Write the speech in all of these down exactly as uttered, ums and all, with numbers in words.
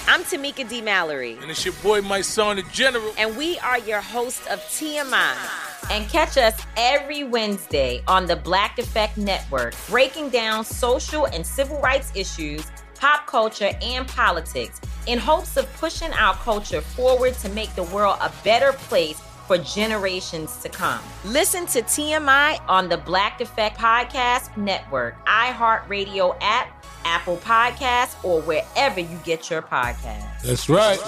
I'm Tamika D. Mallory. And it's your boy, my son, the General. And we are your hosts of T M I. And catch us every Wednesday on the Black Effect Network, breaking down social and civil rights issues, pop culture, and politics in hopes of pushing our culture forward to make the world a better place for generations to come. Listen to T M I on the Black Effect Podcast Network, iHeartRadio app, Apple Podcasts, or wherever you get your podcasts. That's right.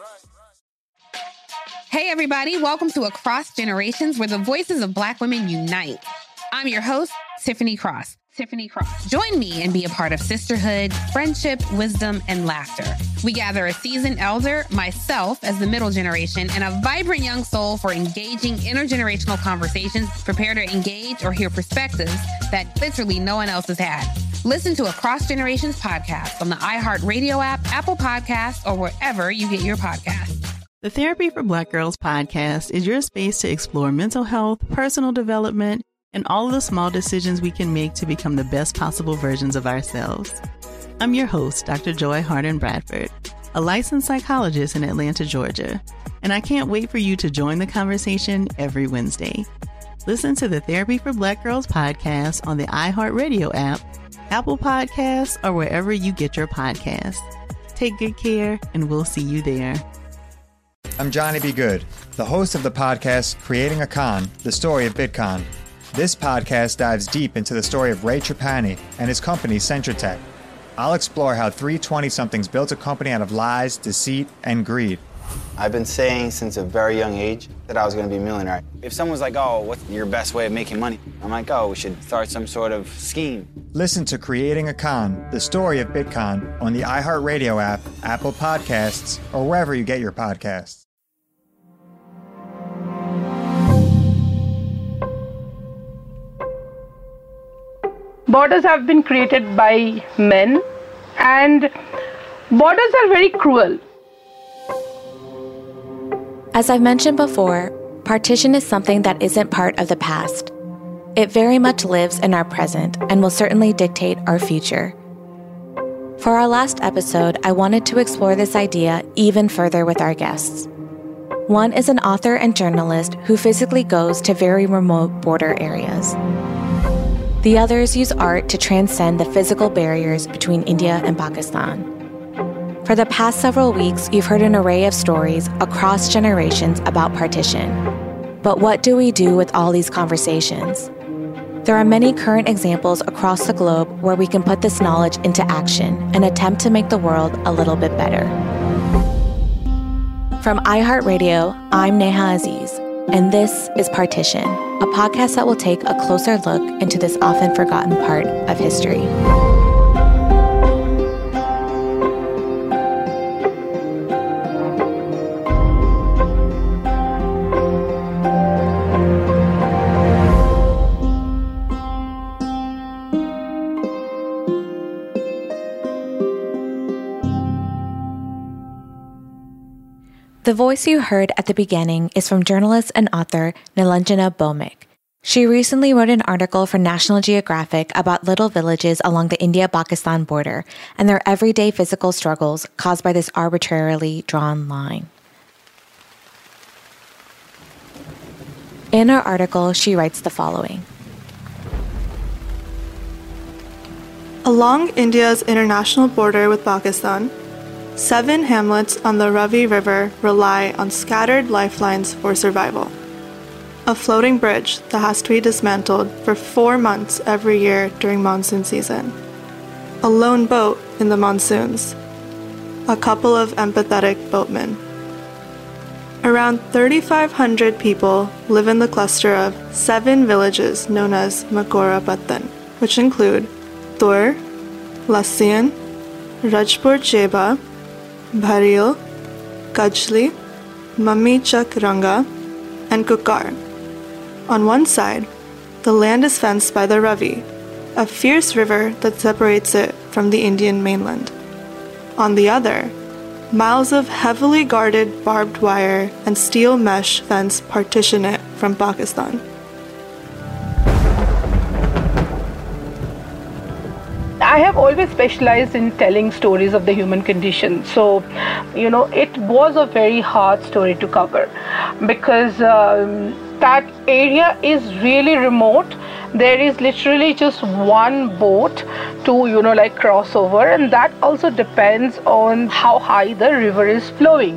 Hey, everybody. Welcome to Across Generations, where the voices of Black women unite. I'm your host, Tiffany Cross. Tiffany Cross. Join me and be a part of sisterhood, friendship, wisdom, and laughter. We gather a seasoned elder, myself as the middle generation, and a vibrant young soul for engaging intergenerational conversations. Prepare to engage or hear perspectives that literally no one else has had. Listen to Across Generations podcast on the iHeartRadio app, Apple Podcasts, or wherever you get your podcasts. The Therapy for Black Girls podcast is your space to explore mental health, personal development, and all of the small decisions we can make to become the best possible versions of ourselves. I'm your host, Doctor Joy Harden Bradford, a licensed psychologist in Atlanta, Georgia, and I can't wait for you to join the conversation every Wednesday. Listen to the Therapy for Black Girls podcast on the iHeartRadio app, Apple Podcasts, or wherever you get your podcasts. Take good care, and we'll see you there. I'm Johnny B. Good, the host of the podcast Creating a Con, the story of Bitcoin. This podcast dives deep into the story of Ray Trapani and his company, Centratech. I'll explore how three twenty-somethings built a company out of lies, deceit, and greed. I've been saying since a very young age that I was going to be a millionaire. If someone's like, oh, what's your best way of making money? I'm like, oh, we should start some sort of scheme. Listen to Creating a Con, the story of Bitcoin on the iHeartRadio app, Apple Podcasts, or wherever you get your podcasts. Borders have been created by men, and borders are very cruel. As I've mentioned before, partition is something that isn't part of the past. It very much lives in our present and will certainly dictate our future. For our last episode, I wanted to explore this idea even further with our guests. One is an author and journalist who physically goes to very remote border areas. The others use art to transcend the physical barriers between India and Pakistan. For the past several weeks, you've heard an array of stories across generations about partition. But what do we do with all these conversations? There are many current examples across the globe where we can put this knowledge into action and attempt to make the world a little bit better. From iHeartRadio, I'm Neha Aziz, and this is Partition, a podcast that will take a closer look into this often forgotten part of history. The voice you heard at the beginning is from journalist and author Nilanjana Bhowmik. She recently wrote an article for National Geographic about little villages along the India-Pakistan border and their everyday physical struggles caused by this arbitrarily drawn line. In her article, she writes the following. Along India's international border with Pakistan, seven hamlets on the Ravi River rely on scattered lifelines for survival. A floating bridge that has to be dismantled for four months every year during monsoon season. A lone boat in the monsoons. A couple of empathetic boatmen. Around thirty-five hundred people live in the cluster of seven villages known as Makorapatan, which include Tur, Lassian, Rajpur Cheba, Bharil, Kajli, Mummy Chak Ranga, and Kukar. On one side, the land is fenced by the Ravi, a fierce river that separates it from the Indian mainland. On the other, miles of heavily guarded barbed wire and steel mesh fence partition it from I I have always specialized in telling stories of the human condition. So, you know, it was a very hard story to cover because um, that area is really remote. There is literally just one boat to, you know, like cross over, and that also depends on how high the river is flowing.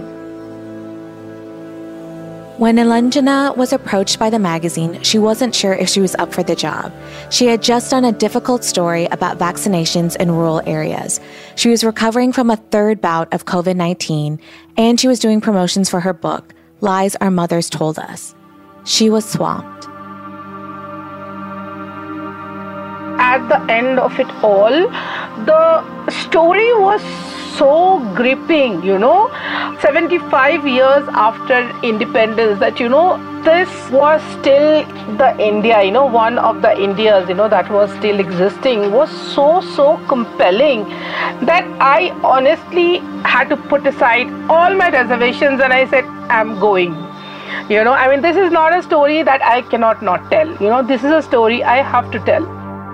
When Nilanjana was approached by the magazine, she wasn't sure if she was up for the job. She had just done a difficult story about vaccinations in rural areas. She was recovering from a third bout of covid nineteen, and she was doing promotions for her book, Lies Our Mothers Told Us. She was swamped. At the end of it all, the story was so gripping, you know, seventy-five years after independence, that, you know, this was still the India, you know, one of the Indias, you know, that was still existing, was so, so compelling that I honestly had to put aside all my reservations and I said, I'm going. You know, I mean, this is not a story that I cannot not tell. You know, this is a story I have to tell.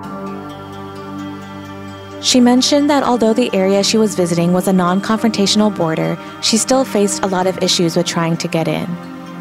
She mentioned that although the area she was visiting was a non-confrontational border, she still faced a lot of issues with trying to get in.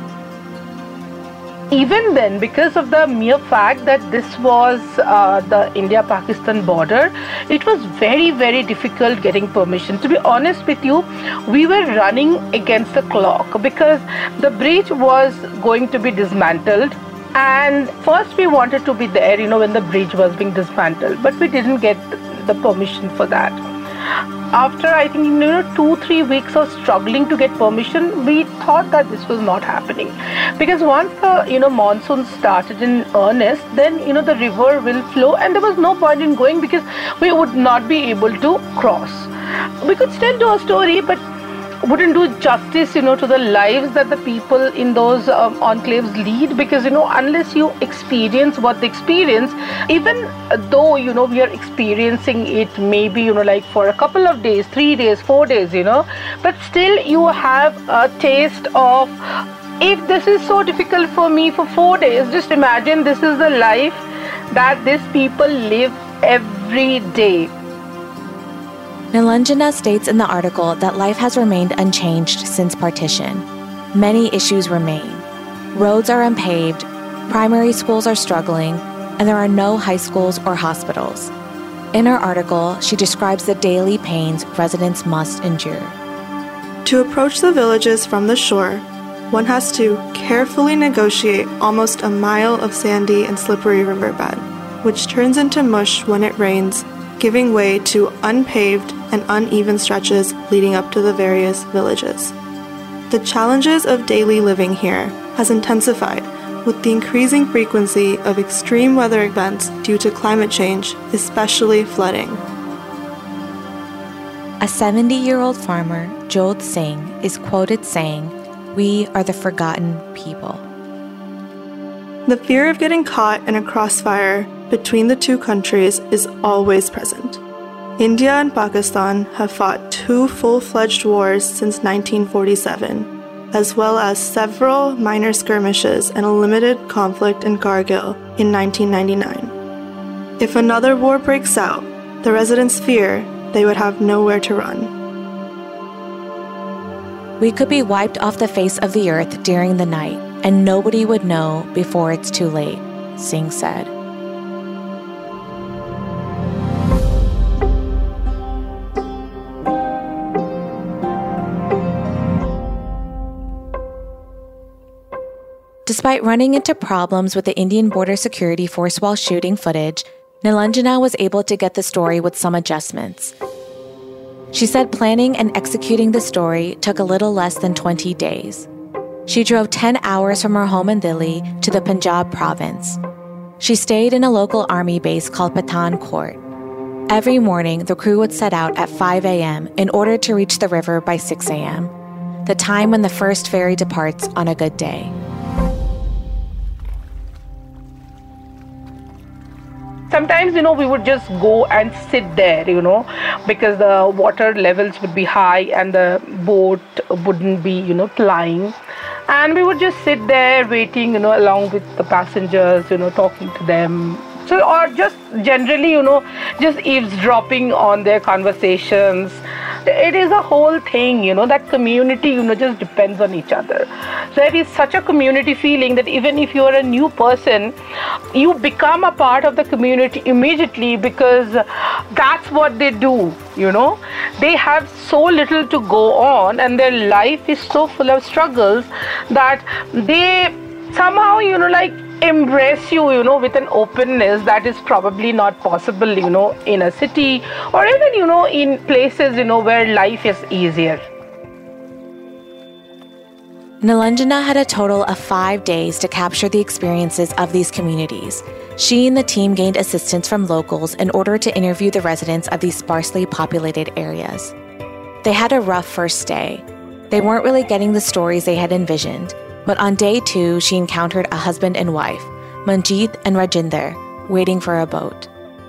Even then, because of the mere fact that this was uh, the India-Pakistan border, it was very, very difficult getting permission. To be honest with you, we were running against the clock because the bridge was going to be dismantled. And first we wanted to be there, you know, when the bridge was being dismantled, but we didn't get the permission for that. After, I think, you know, two, three weeks of struggling to get permission, we thought that this was not happening. Because once the, you know, monsoon started in earnest, then, you know, the river will flow and there was no point in going because we would not be able to cross. We could still do a story, but wouldn't do justice, you know, to the lives that the people in those um, enclaves lead, because, you know, unless you experience what they experience, even though, you know, we are experiencing it maybe, you know, like for a couple of days, three days, four days, you know, but still you have a taste of, if this is so difficult for me for four days, just imagine this is the life that these people live every day. Nilanjana states in the article that life has remained unchanged since partition. Many issues remain. Roads are unpaved, primary schools are struggling, and there are no high schools or hospitals. In her article, she describes the daily pains residents must endure. To approach the villages from the shore, one has to carefully negotiate almost a mile of sandy and slippery riverbed, which turns into mush when it rains, giving way to unpaved and uneven stretches leading up to the various villages. The challenges of daily living here has intensified with the increasing frequency of extreme weather events due to climate change, especially flooding. A seventy-year-old farmer, Jodh Singh, is quoted saying, "We are the forgotten people." The fear of getting caught in a crossfire between the two countries is always present. India and Pakistan have fought two full-fledged wars since nineteen forty-seven, as well as several minor skirmishes and a limited conflict in Kargil in nineteen ninety-nine. If another war breaks out, the residents fear they would have nowhere to run. We could be wiped off the face of the earth during the night, and nobody would know before it's too late, Singh said. Despite running into problems with the Indian Border Security Force while shooting footage, Nilanjana was able to get the story with some adjustments. She said planning and executing the story took a little less than twenty days. She drove ten hours from her home in Delhi to the Punjab province. She stayed in a local army base called Pathankot. Every morning, the crew would set out at five a.m. in order to reach the river by six a.m., the time when the first ferry departs on a good day. Sometimes, you know, we would just go and sit there, you know, because the water levels would be high and the boat wouldn't be, you know, plying. And we would just sit there waiting, you know, along with the passengers, you know, talking to them. So, or just generally, you know, just eavesdropping on their conversations. It is a whole thing, you know, that community, you know, just depends on each other. There is such a community feeling that even if you are a new person, you become a part of the community immediately, because that's what they do, you know. They have so little to go on and their life is so full of struggles that they somehow, you know, like embrace you, you know, with an openness that is probably not possible, you know, in a city or even, you know, in places, you know, where life is easier. Nilanjana had a total of five days to capture the experiences of these communities. She and the team gained assistance from locals in order to interview the residents of these sparsely populated areas. They had a rough first day. They weren't really getting the stories they had envisioned. But on day two, she encountered a husband and wife, Manjeet and Rajinder, waiting for a boat.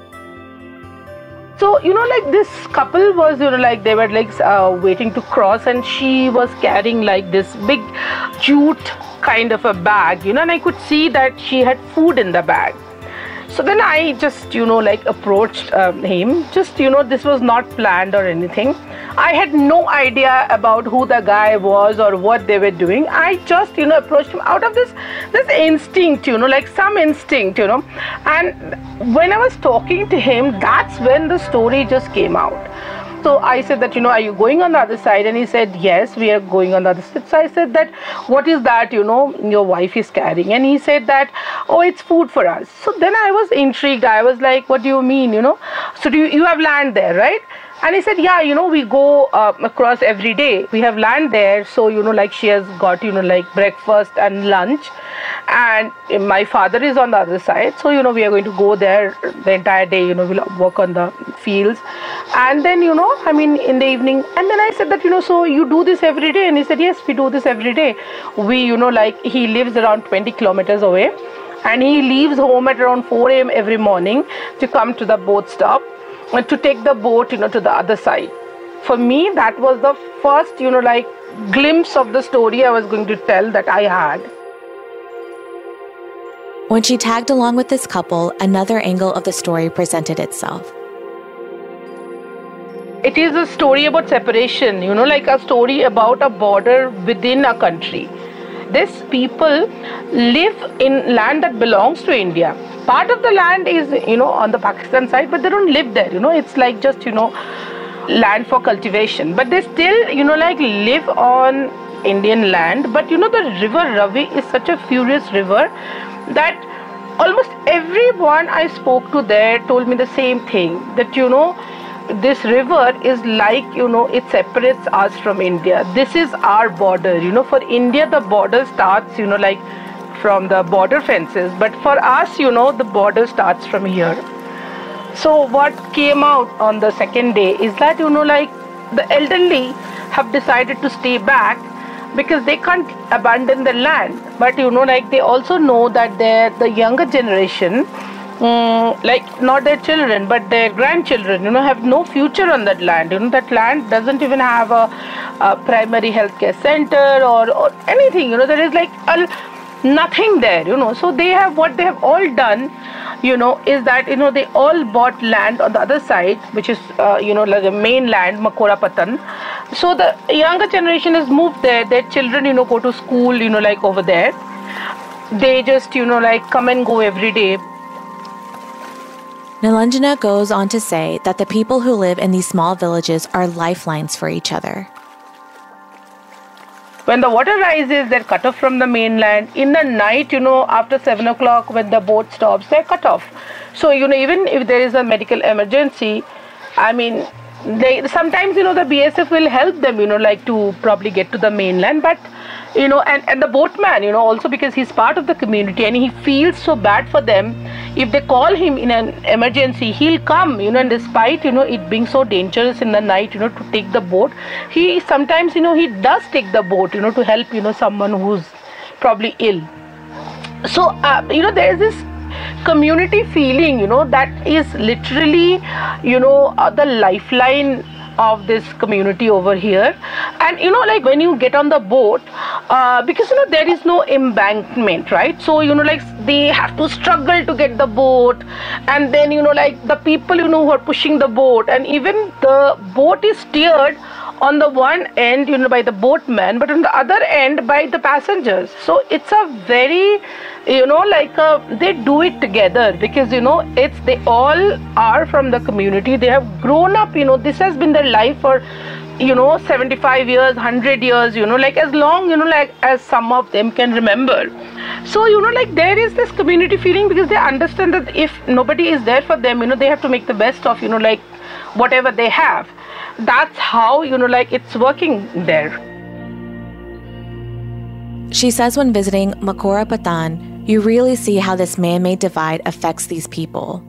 So, you know, like this couple was, you know, like they were like uh, waiting to cross, and she was carrying like this big jute kind of a bag, you know, and I could see that she had food in the bag. So then I just, you know, like approached um, him. Just, you know, this was not planned or anything. I had no idea about who the guy was or what they were doing. I just, you know, approached him out of this, this instinct, you know, like some instinct, you know. And when I was talking to him, that's when the story just came out. So I said that, you know, are you going on the other side? And he said, yes, we are going on the other side. So I said that, what is that, you know, your wife is carrying? And he said that, oh, it's food for us. So then I was intrigued. I was like, what do you mean, you know? So do you, you have land there, right? And he said, yeah, you know, we go uh, across every day. We have land there. So, you know, like she has got, you know, like breakfast and lunch. And my father is on the other side. So, you know, we are going to go there the entire day, you know, we'll work on the fields. And then, you know, I mean, in the evening. And then I said that, you know, so you do this every day? And he said, yes, we do this every day. We, you know, like he lives around twenty kilometers away. And he leaves home at around four a.m. every morning to come to the boat stop. And to take the boat, you know, to the other side. For me, that was the first, you know, like glimpse of the story I was going to tell that I had. When she tagged along with this couple, another angle of the story presented itself. It is a story about separation, you know, like a story about a border within a country. These people live in land that belongs to India. Part of the land is, you know, on the Pakistan side, but they don't live there, you know, it's like just, you know, land for cultivation. But they still, you know, like live on Indian land. But, you know, the river Ravi is such a furious river that almost everyone I spoke to there told me the same thing, that, you know, this river is like, you know, it separates us from India. This is our border, you know. For India, the border starts, you know, like from the border fences. But for us, you know, the border starts from here. So what came out on the second day is that, you know, like the elderly have decided to stay back because they can't abandon the land. But, you know, like they also know that they're the younger generation, Um, like not their children but their grandchildren, you know, have no future on that land. You know, that land doesn't even have a, a primary healthcare center or, or anything, you know. There is like a, nothing there, you know. So they have, what they have all done, you know, is that, you know, they all bought land on the other side, which is, uh, you know, like the mainland, Makora Patan. So the younger generation has moved there. Their children, you know, go to school, you know, like over there. They just, you know, like come and go every day. Nilanjana goes on to say that the people who live in these small villages are lifelines for each other. When the water rises, they're cut off from the mainland. In the night, you know, after seven o'clock, when the boat stops, they're cut off. So, you know, even if there is a medical emergency, I mean, they sometimes, you know, the B S F will help them, you know, like to probably get to the mainland. But, you know, and, and the boatman, you know, also because he's part of the community and he feels so bad for them. If they call him in an emergency, he'll come, you know, and despite, you know, it being so dangerous in the night, you know, to take the boat, he sometimes, you know, he does take the boat, you know, to help, you know, someone who's probably ill. So, uh, you know, there's this community feeling, you know, that is literally, you know, uh, the lifeline of this community over here. And you know, like when you get on the boat, uh, because you know there is no embankment, right? So you know, like they have to struggle to get the boat, and then you know, like the people you know who are pushing the boat, and even the boat is steered on the one end, you know, by the boatman, but on the other end by the passengers. So it's a very, you know, like uh, they do it together, because you know it's they all are from the community. They have grown up, you know, this has been their life for, you know, seventy-five years, one hundred years, you know, like as long, you know, like as some of them can remember. So, you know, like there is this community feeling, because they understand that if nobody is there for them, you know, they have to make the best of, you know, like whatever they have. That's how, you know, like it's working there. She says when visiting Makora Patan, you really see how this man-made divide affects these people.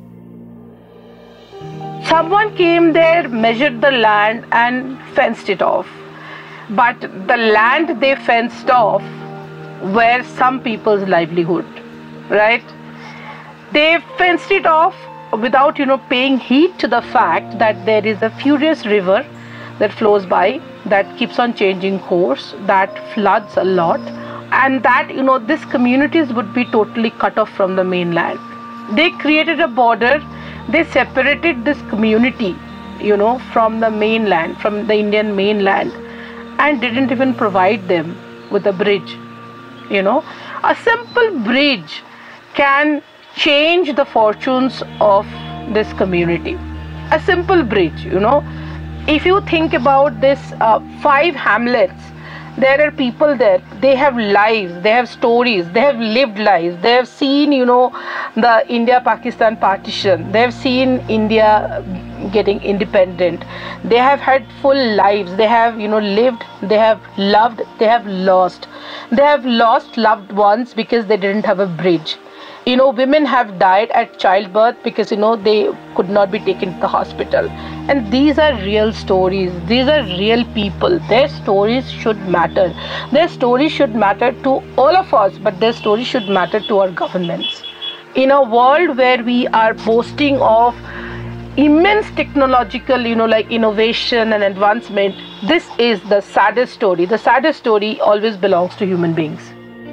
Someone came there, measured the land and fenced it off. But the land they fenced off were some people's livelihood, right? They fenced it off without, you know, paying heed to the fact that there is a furious river that flows by, that keeps on changing course, that floods a lot, and that, you know, these communities would be totally cut off from the mainland. They created a border, they separated this community, you know, from the mainland, from the Indian mainland, and didn't even provide them with a bridge, you know. A simple bridge can change the fortunes of this community. A simple bridge, you know. If you think about this uh, five hamlets, there are people there, they have lives, they have stories, they have lived lives, they have seen, you know, the India-Pakistan partition, they have seen India getting independent, they have had full lives, they have, you know, lived, they have loved, they have lost. They have lost loved ones because they didn't have a bridge. You know, women have died at childbirth because, you know, they could not be taken to the hospital. And these are real stories. These are real people. Their stories should matter. Their stories should matter to all of us, but their stories should matter to our governments. In a world where we are boasting of immense technological, you know, like innovation and advancement, this is the saddest story. The saddest story always belongs to human beings.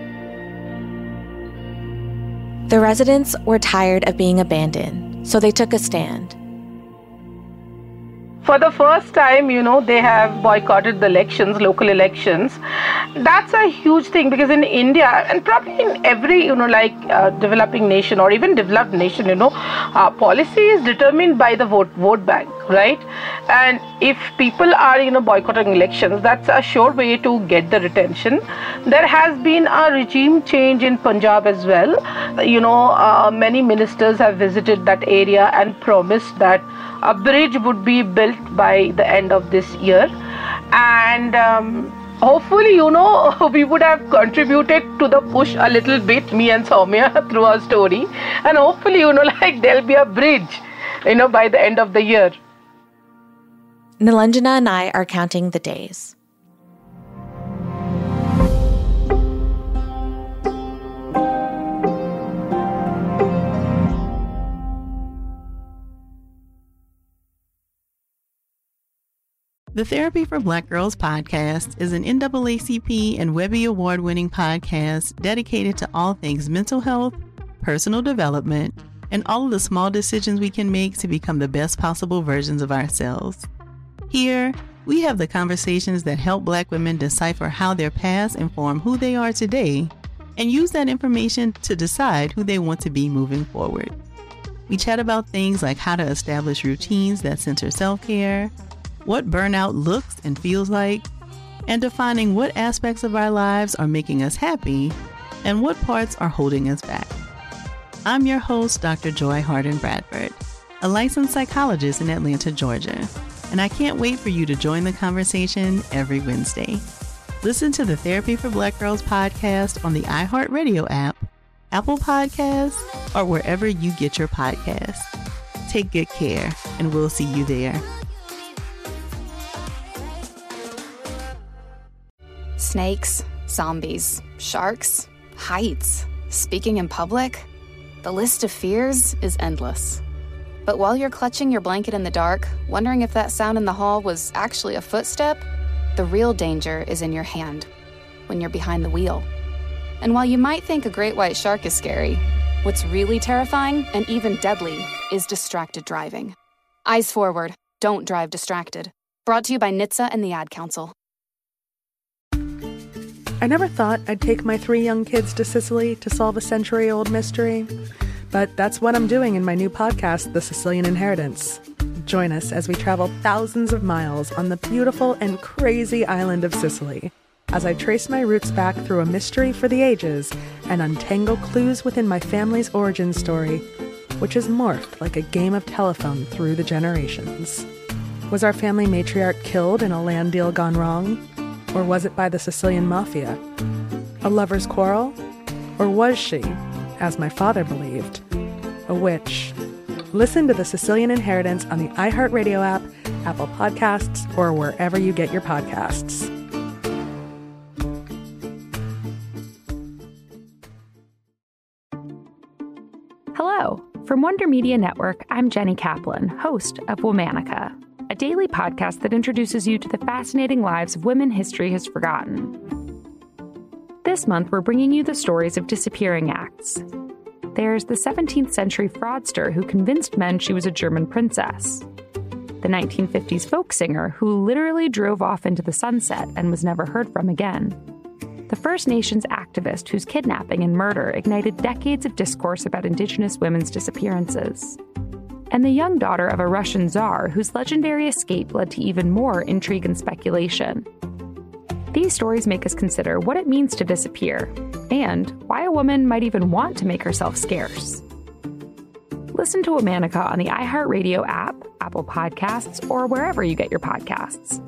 The residents were tired of being abandoned, so they took a stand. For the first time, you know, they have boycotted the elections, local elections. That's a huge thing, because in India, and probably in every, you know, like uh, developing nation or even developed nation, you know, uh, policy is determined by the vote vote bank, right? And if people are, you know, boycotting elections, that's a sure way to get the retention. There has been a regime change in Punjab as well. You know, uh, many ministers have visited that area and promised that a bridge would be built by the end of this year. And um, hopefully, you know, we would have contributed to the push a little bit, me and Soumya, through our story. And hopefully, you know, like there'll be a bridge, you know, by the end of the year. Nilanjana and I are counting the days. The Therapy for Black Girls podcast is an N double A C P and Webby Award-winning podcast dedicated to all things mental health, personal development, and all of the small decisions we can make to become the best possible versions of ourselves. Here, we have the conversations that help Black women decipher how their past inform who they are today, and use that information to decide who they want to be moving forward. We chat about things like how to establish routines that center self-care, what burnout looks and feels like, and defining what aspects of our lives are making us happy and what parts are holding us back. I'm your host, Doctor Joy Harden Bradford, a licensed psychologist in Atlanta, Georgia, and I can't wait for you to join the conversation every Wednesday. Listen to the Therapy for Black Girls podcast on the iHeartRadio app, Apple Podcasts, or wherever you get your podcasts. Take good care, and we'll see you there. Snakes, zombies, sharks, heights, speaking in public. The list of fears is endless. But while you're clutching your blanket in the dark, wondering if that sound in the hall was actually a footstep, The real danger is in your hand, when you're behind the wheel. And while you might think a great white shark is scary, what's really terrifying and even deadly is distracted driving. Eyes forward, don't drive distracted. Brought to you by N H T S A and the Ad Council. I never thought I'd take my three young kids to Sicily to solve a century-old mystery. But that's what I'm doing in my new podcast, The Sicilian Inheritance. Join us as we travel thousands of miles on the beautiful and crazy island of Sicily, as I trace my roots back through a mystery for the ages and untangle clues within my family's origin story, which has morphed like a game of telephone through the generations. Was our family matriarch killed in a land deal gone wrong? Or was it by the Sicilian mafia? A lover's quarrel? Or was she, as my father believed, a witch? Listen to The Sicilian Inheritance on the iHeartRadio app, Apple Podcasts, or wherever you get your podcasts. Hello. From Wonder Media Network, I'm Jenny Kaplan, host of Womanica, a daily podcast that introduces you to the fascinating lives of women history has forgotten. This month, we're bringing you the stories of disappearing acts. There's the seventeenth century fraudster who convinced men she was a German princess. The nineteen fifties folk singer who literally drove off into the sunset and was never heard from again. The First Nations activist whose kidnapping and murder ignited decades of discourse about Indigenous women's disappearances. And the young daughter of a Russian czar whose legendary escape led to even more intrigue and speculation. These stories make us consider what it means to disappear, and why a woman might even want to make herself scarce. Listen to Womanica on the iHeartRadio app, Apple Podcasts, or wherever you get your podcasts.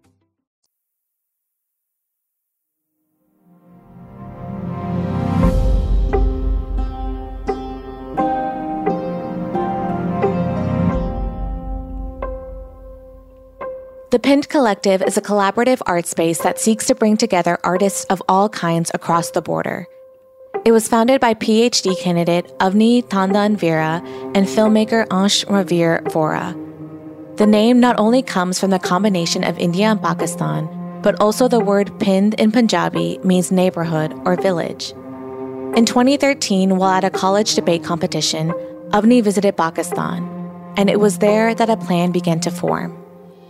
The Pinned Collective is a collaborative art space that seeks to bring together artists of all kinds across the border. It was founded by P H D candidate Avni Tandon Vera and filmmaker Ansh Ravir Vora. The name not only comes from the combination of India and Pakistan, but also the word Pind in Punjabi means neighborhood or village. In twenty thirteen, while at a college debate competition, Avni visited Pakistan, and it was there that a plan began to form.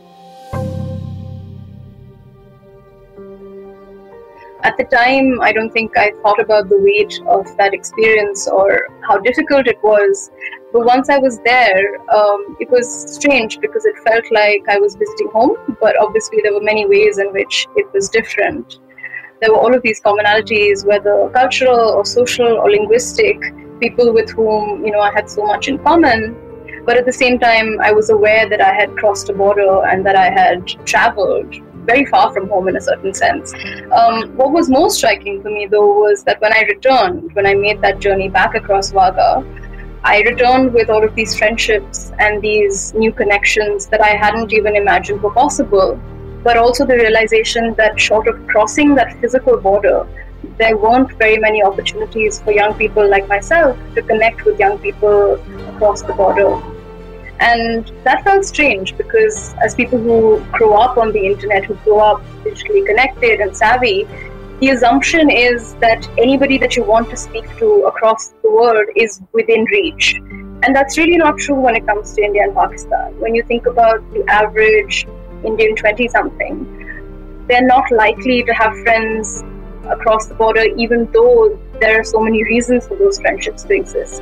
At the time, I don't think I thought about the weight of that experience or how difficult it was. But once I was there, um, it was strange because it felt like I was visiting home, but obviously there were many ways in which it was different. There were all of these commonalities, whether cultural or social or linguistic, people with whom, you know, I had so much in common. But at the same time, I was aware that I had crossed a border and that I had traveled very far from home in a certain sense. Um, what was most striking for me, though, was that when I returned, when I made that journey back across Wagah, I returned with all of these friendships and these new connections that I hadn't even imagined were possible, but also the realization that short of crossing that physical border, there weren't very many opportunities for young people like myself to connect with young people across the border. And that felt strange because as people who grow up on the internet, who grow up digitally connected and savvy, the assumption is that anybody that you want to speak to across the world is within reach. And that's really not true when it comes to India and Pakistan. When you think about the average Indian twenty-something, they're not likely to have friends across the border, even though there are so many reasons for those friendships to exist.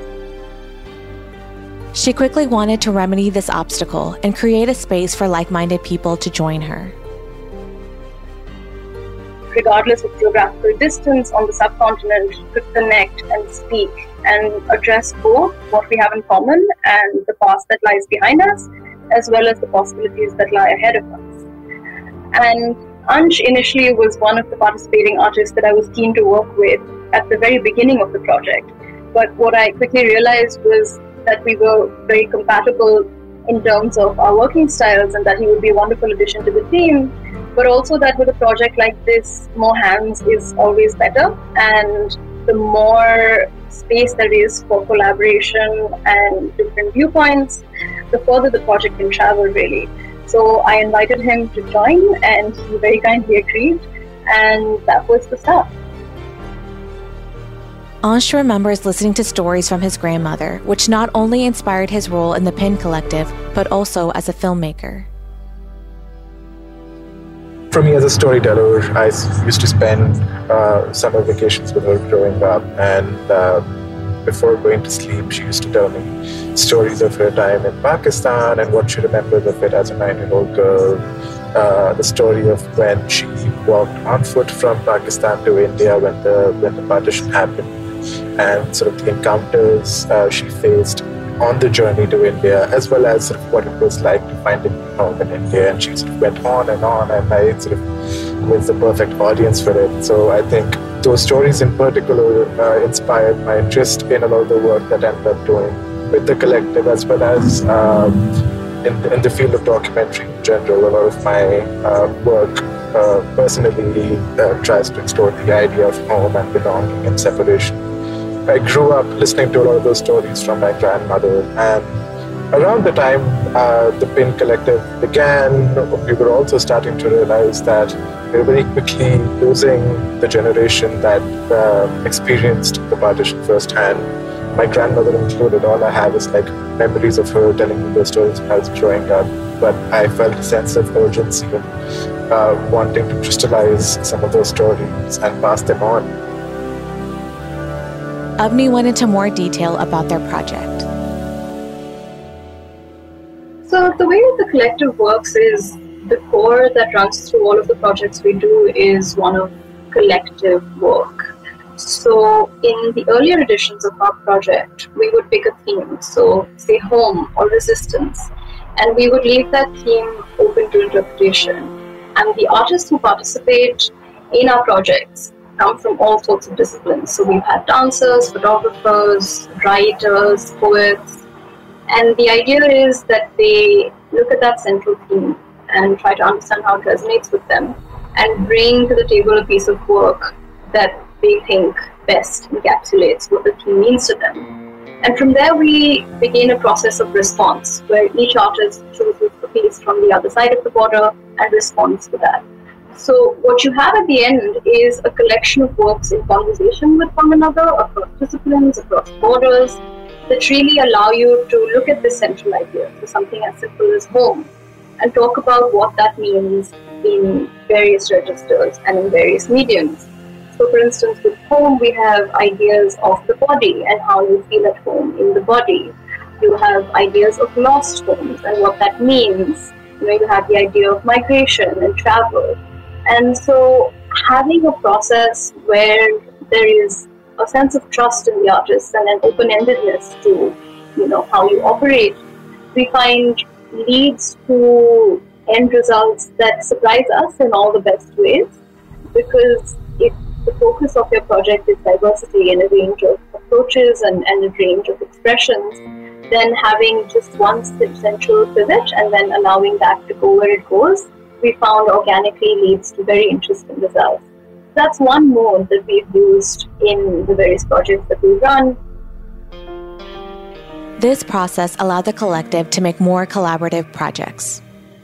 She quickly wanted to remedy this obstacle and create a space for like-minded people to join her. Regardless of geographical distance on the subcontinent, to connect and speak and address both what we have in common and the past that lies behind us, as well as the possibilities that lie ahead of us. And Ansh initially was one of the participating artists that I was keen to work with at the very beginning of the project. But what I quickly realized was that we were very compatible in terms of our working styles and that he would be a wonderful addition to the team, but also that with a project like this, more hands is always better, and the more space there is for collaboration and different viewpoints, the further the project can travel, really. So I invited him to join, and he very kindly agreed, and that was the start. Ansh remembers listening to stories from his grandmother, which not only inspired his role in the Pin Collective, but also as a filmmaker. For me as a storyteller, I used to spend uh, summer vacations with her growing up, and uh, before going to sleep, she used to tell me stories of her time in Pakistan and what she remembered of it as a nine-year-old girl. Uh, the story of when she walked on foot from Pakistan to India when the when the partition happened, and sort of the encounters uh, she faced on the journey to India, as well as sort of what it was like to find a new home in India. And she sort of went on and on, and I sort of was the perfect audience for it. So I think those stories in particular uh, inspired my interest in a lot of the work that I ended up doing with the collective, as well as um, in, in the field of documentary in general. A lot of my uh, work uh, personally uh, tries to explore the idea of home and belonging and separation. I grew up listening to a lot of those stories from my grandmother, and around the time uh, the Pin Collective began, we were also starting to realize that we were very quickly losing the generation that uh, experienced the partition firsthand. My grandmother included. All I have is like memories of her telling me those stories when I was growing up, but I felt a sense of urgency and uh, wanting to crystallize some of those stories and pass them on. Avni went into more detail about their project. So the way the collective works is the core that runs through all of the projects we do is one of collective work. So in the earlier editions of our project, we would pick a theme, so say home or resistance, and we would leave that theme open to interpretation. And the artists who participate in our projects come from all sorts of disciplines. So we've had dancers, photographers, writers, poets, and the idea is that they look at that central theme and try to understand how it resonates with them and bring to the table a piece of work that they think best encapsulates what the theme means to them. And from there we begin a process of response where each artist chooses a piece from the other side of the border and responds to that. So what you have at the end is a collection of works in conversation with one another across disciplines, across borders, that really allow you to look at this central idea, so something as simple as home, and talk about what that means in various registers and in various mediums. So for instance, with home, we have ideas of the body and how you feel at home in the body. You have ideas of lost homes and what that means. You know, you have the idea of migration and travel. And so having a process where there is a sense of trust in the artists and an open-endedness to, you know, how you operate, we find leads to end results that surprise us in all the best ways. Because if the focus of your project is diversity in a range of approaches and, and a range of expressions, then having just one central pivot and then allowing that to go where it goes, we found organically leads to very interesting results. That's one mode that we've used in the various projects that we run. This process allowed the collective to make more collaborative projects.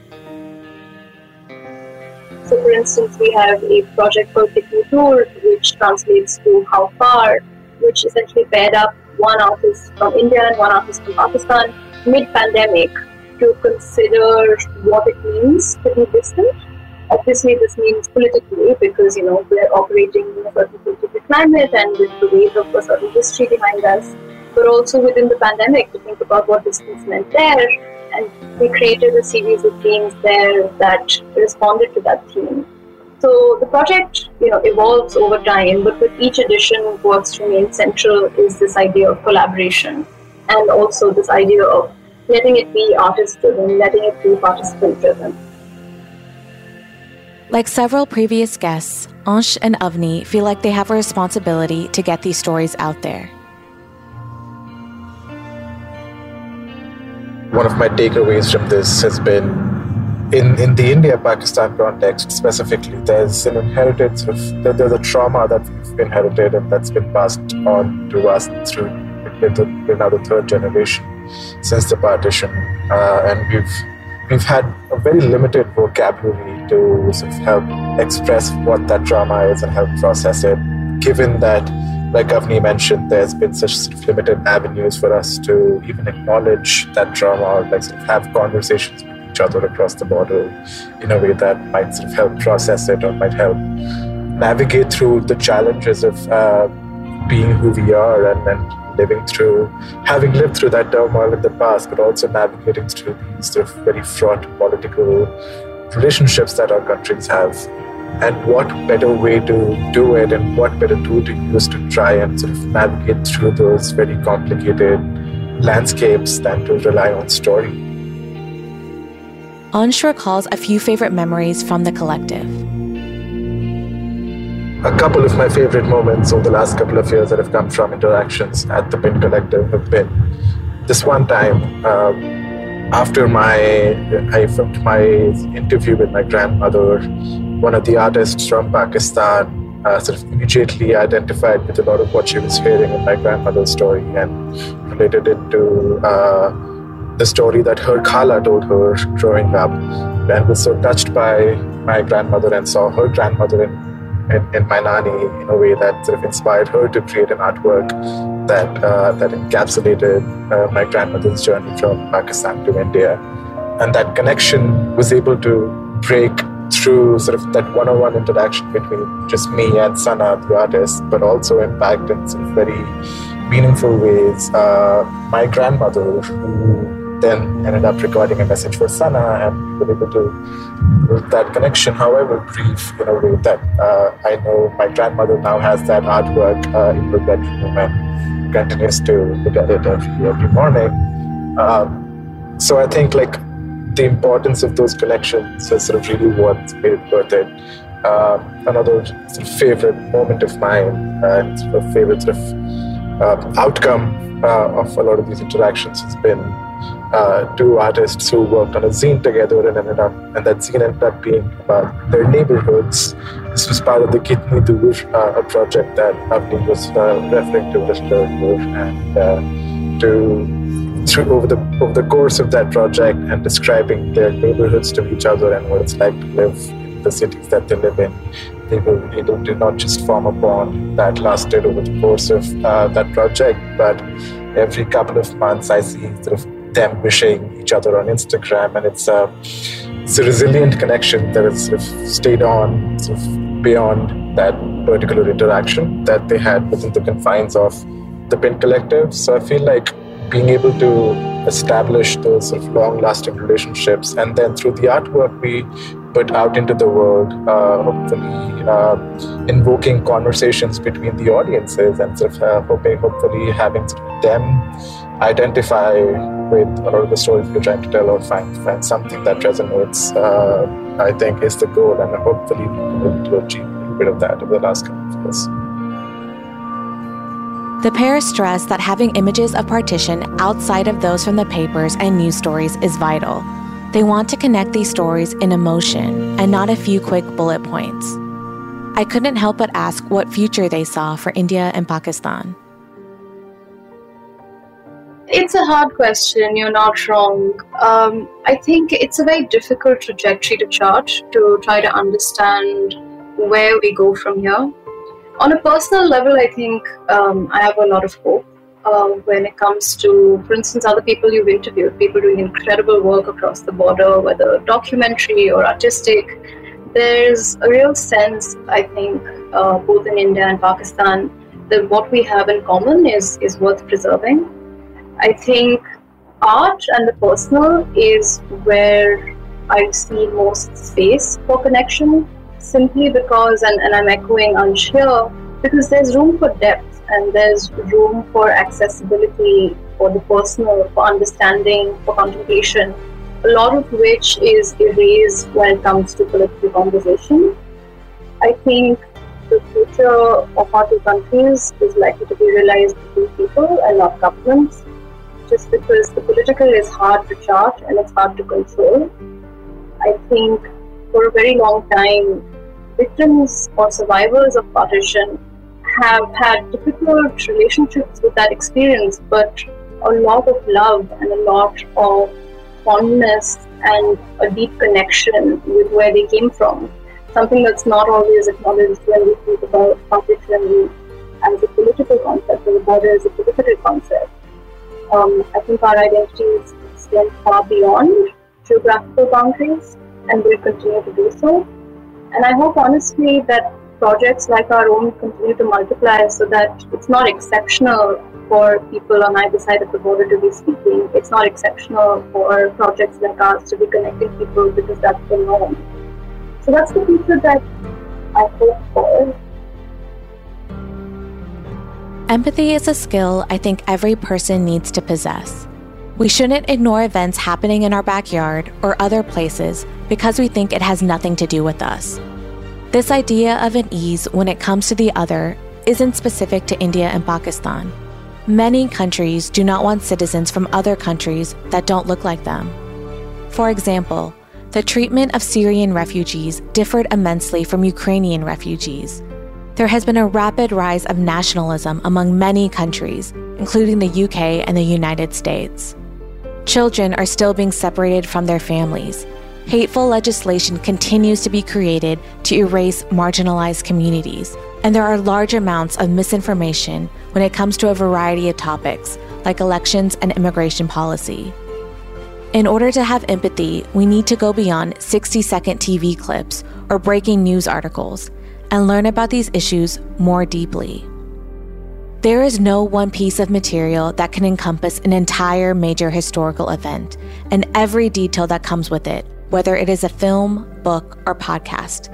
So for instance, we have a project called Kitni Tour, which translates to How Far, which essentially paired up one artist from India and one artist from Pakistan mid-pandemic to consider what it means to be distant. Obviously, this means politically because, you know, we're operating in a certain political climate and with the weight of a certain history behind us, but also within the pandemic to think about what distance meant there. And we created a series of themes there that responded to that theme. So the project, you know, evolves over time, but with each edition, what's remained central is this idea of collaboration and also this idea of letting it be artist-driven, letting it be participant-driven. Like several previous guests, Ansh and Avni feel like they have a responsibility to get these stories out there. One of my takeaways from this has been, in, in the India-Pakistan context specifically, there's an inherited sort of, there's a trauma that we've inherited and that's been passed on to us through we're now the third generation since the partition. Uh, and we've we've had a very limited vocabulary to sort of help express what that trauma is and help process it, given that, like Avni mentioned, there's been such sort of limited avenues for us to even acknowledge that trauma or like sort of have conversations with each other across the border in a way that might sort of help process it or might help navigate through the challenges of uh, being who we are and, and living through, having lived through that turmoil in the past, but also navigating through these sort of very fraught political relationships that our countries have. And what better way to do it and what better tool to use to try and sort of navigate through those very complicated landscapes than to rely on story. Ansh recalls a few favorite memories from the collective. A couple of my favorite moments over the last couple of years that have come from interactions at the Pin Collective have been this one time, uh, after my, I filmed my interview with my grandmother, one of the artists from Pakistan uh, sort of immediately identified with a lot of what she was hearing in my grandmother's story and related it to uh, the story that her Khala told her growing up, and was so touched by my grandmother and saw her grandmother in, in, in my Nani in a way that sort of inspired her to create an artwork that, uh, that encapsulated uh, my grandmother's journey from Pakistan to India. And that connection was able to break through sort of that one-on-one interaction between just me and Sana, the artist, but also impact in sort of very meaningful ways uh, my grandmother, who then ended up recording a message for Sana, and we were able to build that connection, however brief, in a way that uh, I know my grandmother now has that artwork uh, in her bedroom and continues to look at it every, every morning. Um, so I think like the importance of those connections is sort of really what's made it worth it. Uh, another sort of favorite moment of mine uh, and sort of favorite sort of uh, outcome uh, of a lot of these interactions has been uh, two artists who worked on a zine together and ended up, and that zine ended up being about their neighborhoods. This was part of the Kitni Dur, uh, a project that Avni was uh, referring to a little earlier, and uh, to Through over the over the course of that project and describing their neighborhoods to each other and what it's like to live in the cities that they live in, they were able to not just form a bond that lasted over the course of uh, that project, but every couple of months I see sort of them wishing each other on Instagram, and it's a it's a resilient connection that has sort of stayed on sort of beyond that particular interaction that they had within the confines of the Pin Collective. So I feel like being able to establish those sort of long-lasting relationships, and then through the artwork we put out into the world, uh, hopefully uh, invoking conversations between the audiences and sort of uh, hoping, hopefully having sort of them identify with a lot of the stories we're trying to tell or find, find something that resonates, uh, I think is the goal, and hopefully we've been able to achieve a little bit of that over the last couple of years. The pair stress that having images of partition outside of those from the papers and news stories is vital. They want to connect these stories in emotion and not a few quick bullet points. I couldn't help but ask what future they saw for India and Pakistan. It's a hard question, you're not wrong. Um, I think it's a very difficult trajectory to chart to try to understand where we go from here. On a personal level, I think um, I have a lot of hope uh, when it comes to, for instance, other people you've interviewed, people doing incredible work across the border, whether documentary or artistic. There's a real sense, I think, uh, both in India and Pakistan, that what we have in common is, is worth preserving. I think art and the personal is where I see most space for connection. Simply because, and, and I'm echoing Ansh here, because there's room for depth and there's room for accessibility, for the personal, for understanding, for contemplation, a lot of which is erased when it comes to political conversation. I think the future of our two countries is likely to be realized between people and not governments, just because the political is hard to chart and it's hard to control. I think for a very long time, victims or survivors of partition have had difficult relationships with that experience, but a lot of love and a lot of fondness and a deep connection with where they came from. Something that's not always acknowledged when we think about partition as a political concept or the border as a political concept. Um, I think our identities extend far beyond geographical boundaries and will continue to do so. And I hope honestly that projects like our own continue to multiply so that it's not exceptional for people on either side of the border to be speaking. It's not exceptional for projects like ours to be connecting people because that's the norm. So that's the future that I hope for. Empathy is a skill I think every person needs to possess. We shouldn't ignore events happening in our backyard or other places because we think it has nothing to do with us. This idea of an ease when it comes to the other isn't specific to India and Pakistan. Many countries do not want citizens from other countries that don't look like them. For example, the treatment of Syrian refugees differed immensely from Ukrainian refugees. There has been a rapid rise of nationalism among many countries, including the U K and the United States. Children are still being separated from their families. Hateful legislation continues to be created to erase marginalized communities, and there are large amounts of misinformation when it comes to a variety of topics, like elections and immigration policy. In order to have empathy, we need to go beyond sixty-second T V clips or breaking news articles and learn about these issues more deeply. There is no one piece of material that can encompass an entire major historical event and every detail that comes with it, whether it is a film, book, or podcast.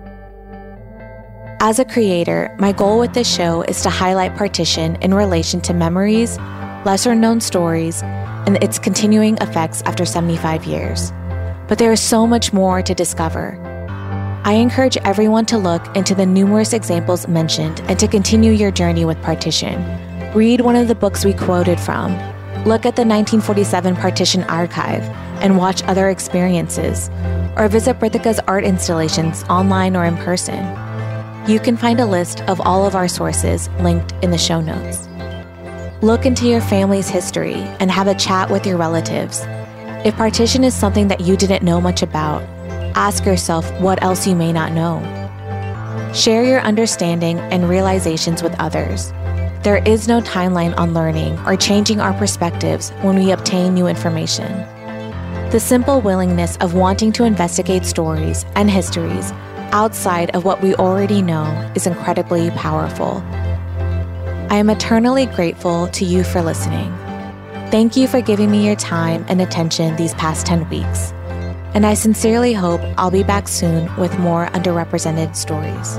As a creator, my goal with this show is to highlight partition in relation to memories, lesser-known stories, and its continuing effects after seventy-five years. But there is so much more to discover. I encourage everyone to look into the numerous examples mentioned and to continue your journey with partition. Read one of the books we quoted from, look at the nineteen forty-seven Partition Archive, and watch other experiences, or visit Prithika's art installations online or in person. You can find a list of all of our sources linked in the show notes. Look into your family's history and have a chat with your relatives. If partition is something that you didn't know much about, ask yourself what else you may not know. Share your understanding and realizations with others. There is no timeline on learning or changing our perspectives when we obtain new information. The simple willingness of wanting to investigate stories and histories outside of what we already know is incredibly powerful. I am eternally grateful to you for listening. Thank you for giving me your time and attention these past ten weeks. And I sincerely hope I'll be back soon with more underrepresented stories.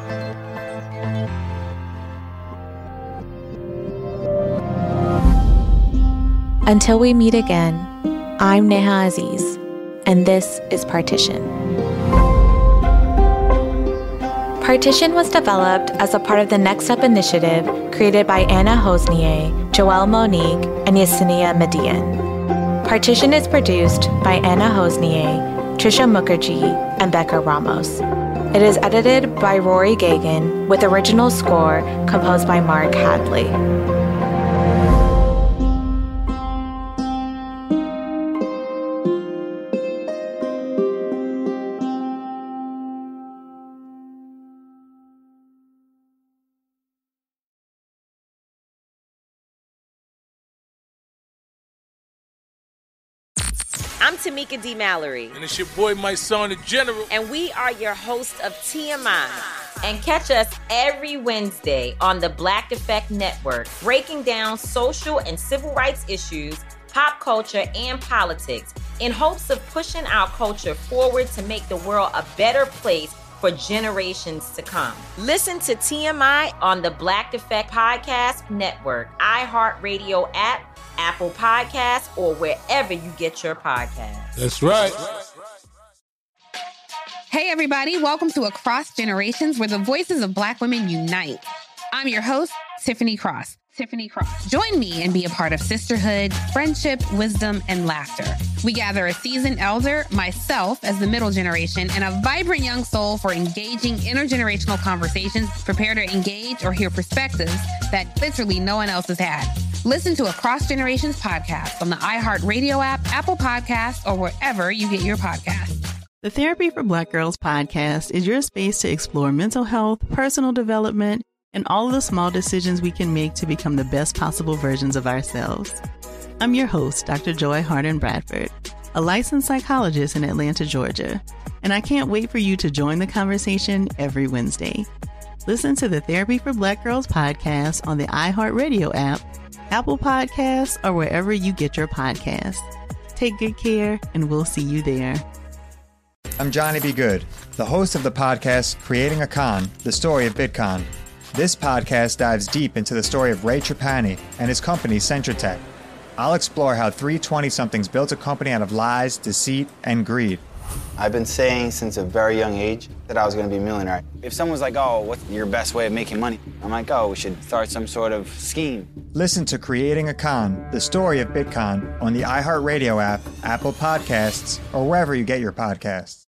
Until we meet again, I'm Neha Aziz, and this is Partition. Partition was developed as a part of the Next Up initiative created by Anna Hosnier, Joelle Monique, and Yesenia Median. Partition is produced by Anna Hosnier, Trisha Mukherjee, and Becca Ramos. It is edited by Rory Gagan, with original score composed by Mark Hadley. I'm Tamika D. Mallory. And it's your boy, my son, the General. And we are your hosts of T M I. And catch us every Wednesday on the Black Effect Network, breaking down social and civil rights issues, pop culture, and politics in hopes of pushing our culture forward to make the world a better place for generations to come. Listen to T M I on the Black Effect Podcast Network, iHeartRadio app, Apple Podcasts, or wherever you get your podcasts. That's right. Hey, everybody. Welcome to Across Generations, where the voices of Black women unite. I'm your host, Tiffany Cross. Tiffany Cross. Join me and be a part of sisterhood, friendship, wisdom, and laughter. We gather a seasoned elder, myself as the middle generation, and a vibrant young soul for engaging intergenerational conversations. Prepare to engage or hear perspectives that literally no one else has had. Listen to Across Generations podcast on the iHeartRadio app, Apple Podcasts, or wherever you get your podcasts. The Therapy for Black Girls podcast is your space to explore mental health, personal development, and all of the small decisions we can make to become the best possible versions of ourselves. I'm your host, Doctor Joy Harden Bradford, a licensed psychologist in Atlanta, Georgia, and I can't wait for you to join the conversation every Wednesday. Listen to the Therapy for Black Girls podcast on the iHeartRadio app, Apple Podcasts, or wherever you get your podcasts. Take good care, and we'll see you there. I'm Johnny B. Good, the host of the podcast Creating a Con, the story of Bitcoin. This podcast dives deep into the story of Ray Trapani and his company, CentraTech. I'll explore how three twenty-somethings built a company out of lies, deceit, and greed. I've been saying since a very young age that I was going to be a millionaire. If someone's like, oh, what's your best way of making money? I'm like, oh, we should start some sort of scheme. Listen to Creating a Con, the story of Bitcoin on the iHeartRadio app, Apple Podcasts, or wherever you get your podcasts.